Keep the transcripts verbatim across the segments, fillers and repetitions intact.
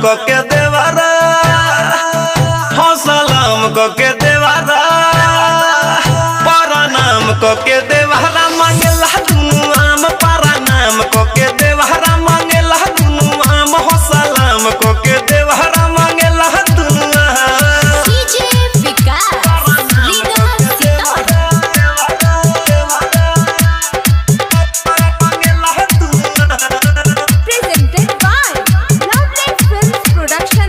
को के देवारा हो सलाम को के देवारा परनाम को के देवारा मांगेला दुनु आम परनाम को के देवारा मांगेला दुनु आम हो सलाम को के देवारा मांगेला दुनु आम डीजे विकास लीगा presented by lovely films production.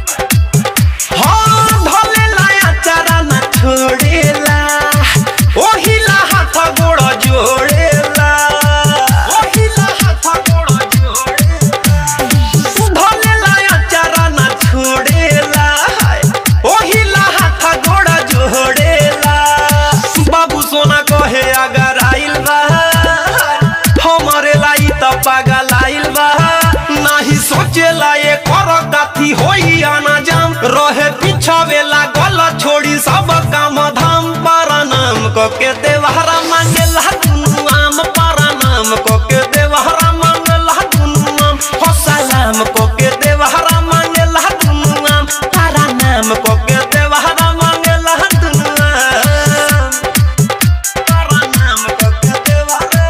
हां ढोलेला चारा ना छोड़ेला ओहिला हाथ गोड़ जोड़ेला ओहिला हाथ गोड़ जोड़ेला ढोलेला चारा ना छोड़ेला ओहिला हाथ गोड़ जोड़ेला बाबू सोना कहे अगर आइल बा हमारे लाई त पागल आइल बा नाही सोचेला ये कर काथी होई आना जाम रहे पिछावेला गल छोड़ी सब काम धाम परनाम को के देवारा मांगेला दुनु आम परनाम को के देवारा मांगेला दुनु आम हो सलाम को के देवारा मांगेला दुनु आम परनाम को के देवारा मांगेला दुनु आम परनाम को के देवारा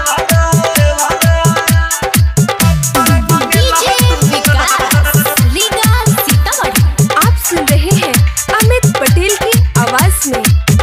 डीजे विकास लीगा सीतामढ़ी। आप सुन रहे हैं अमित पटेल की आवाज में।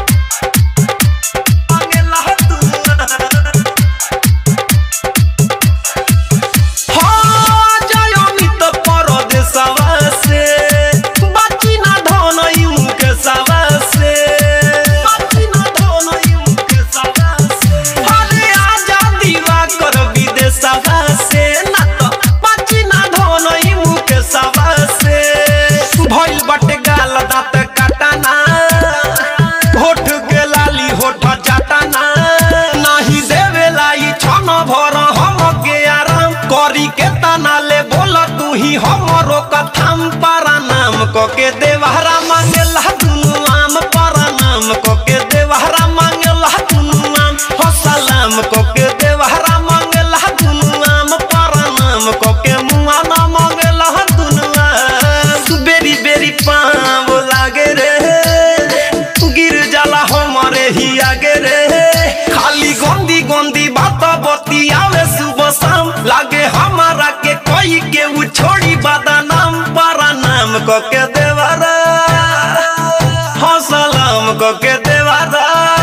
हमरो कथम परनाम को के देवारा मांगेला दुनु आम परनाम को के देवारा मांगेला दुनु आम हो सलाम को के देवारा मांगेला दुनु आम परनाम को के मुआ ना मांगेला दुनु आम बेरी बेरी पाँव लागे रे गिर जाला हमारे ही आगे रे खाली गंदी गंदी बात बतियावे सुबह शाम लागे हमारा के कोई के उ छोड़ी बदनाम परनाम को के देवारा हो सलाम को के देवारा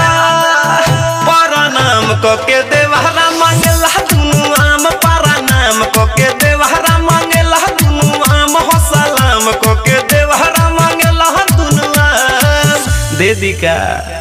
परनाम को के देवारा मांगेला दुनु आम परनाम को के देवारा मांगेला दुनु आम हो सलाम को के देवारा मांगेला दुनु आम दे दी का।